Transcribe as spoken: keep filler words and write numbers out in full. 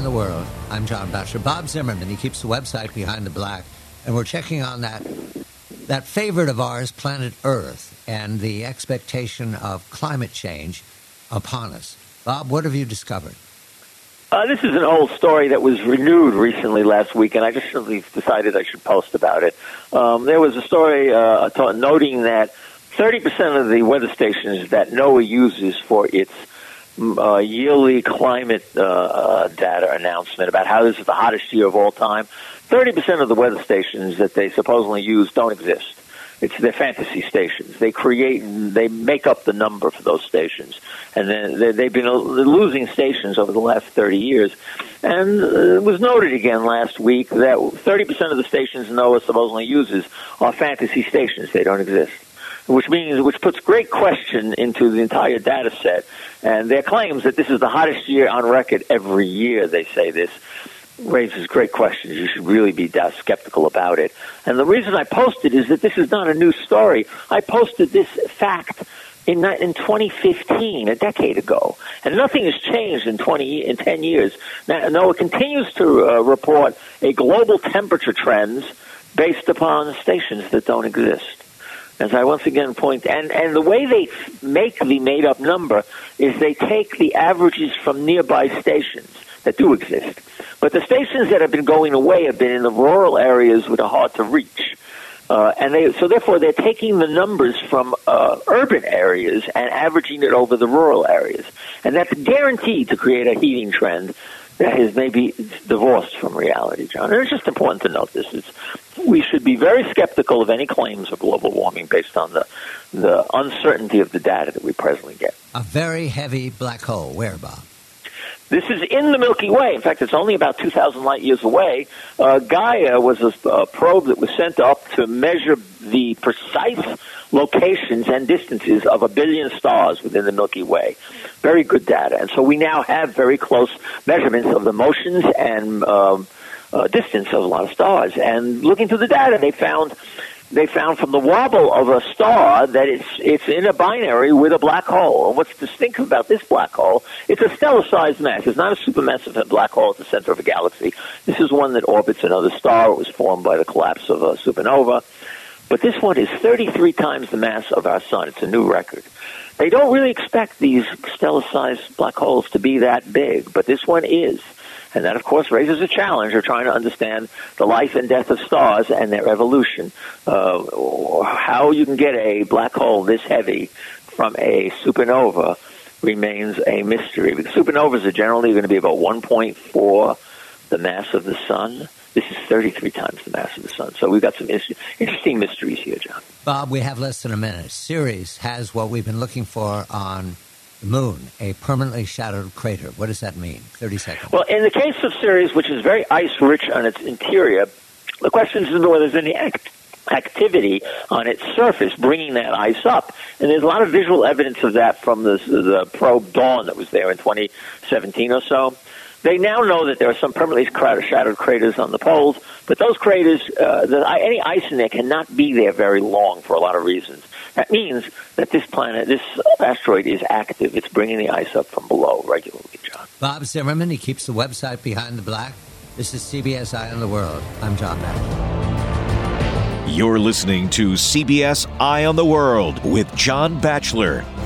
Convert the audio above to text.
the World. I'm John Batchelor. Bob Zimmerman, he keeps the website Behind the Black, and we're checking on that that favorite of ours, planet Earth, and the expectation of climate change upon us. Bob, what have you discovered? Uh, this is an old story that was renewed recently last week, and I just simply decided I should post about it. Um, there was a story uh, t- noting that thirty percent of the weather stations that NOAA uses for its uh, yearly climate uh, uh, data announcement about how this is the hottest year of all time, thirty percent of the weather stations that they supposedly use don't exist. It's their fantasy stations. They create, they make up the number for those stations. And then they've been losing stations over the last thirty years. And it was noted again last week that thirty percent of the stations NOAA supposedly uses are fantasy stations. They don't exist. Which means, which puts great question into the entire data set. And their claims that this is the hottest year on record every year, they say this, raises great questions. You should really be skeptical about it. And the reason I posted is that this is not a new story. I posted this fact in in twenty fifteen, a decade ago, and nothing has changed in twenty in ten years. Now, NOAA continues to uh, report a global temperature trends based upon stations that don't exist. As I once again point, and, and the way they make the made-up number is they take the averages from nearby stations that do exist. But the stations that have been going away have been in the rural areas that are hard to reach. Uh, and they, so therefore, they're taking the numbers from uh, urban areas and averaging it over the rural areas. And that's guaranteed to create a heating trend that is maybe divorced from reality, John. And it's just important to note this. It's, we should be very skeptical of any claims of global warming based on the, the uncertainty of the data that we presently get. A very heavy black hole. Where, Bob? This is in the Milky Way. In fact, it's only about two thousand light years away. Uh, Gaia was a, a probe that was sent up to measure the precise locations and distances of a billion stars within the Milky Way. Very good data. And so we now have very close measurements of the motions and um, uh, distance of a lot of stars. And looking through the data, they found they found from the wobble of a star that it's it's in a binary with a black hole. And what's distinctive about this black hole, it's a stellar-sized mass. It's not a supermassive black hole at the center of a galaxy. This is one that orbits another star. It was formed by the collapse of a supernova. But this one is thirty-three times the mass of our sun. It's a new record. They don't really expect these stellar-sized black holes to be that big, but this one is. And that, of course, raises a challenge of trying to understand the life and death of stars and their evolution. Uh, how you can get a black hole this heavy from a supernova remains a mystery. Because supernovas are generally going to be about one point four the mass of the sun. This is thirty-three times the mass of the sun. So we've got some interesting mysteries here, John. Bob, we have less than a minute. Ceres has what we've been looking for on the moon, a permanently shadowed crater. What does that mean? thirty seconds. Well, in the case of Ceres, which is very ice-rich on its interior, the question is whether there's any act- activity on its surface bringing that ice up. And there's a lot of visual evidence of that from the, the probe Dawn that was there in twenty seventeen or so. They now know that there are some permanently shadowed craters on the poles, but those craters, uh, the, any ice in there cannot be there very long for a lot of reasons. That means that this planet, this asteroid is active. It's bringing the ice up from below regularly, John. Bob Zimmerman, he keeps the website Behind the Black. This is C B S Eye on the World. I'm John Batchelor. You're listening to C B S Eye on the World with John Batchelor.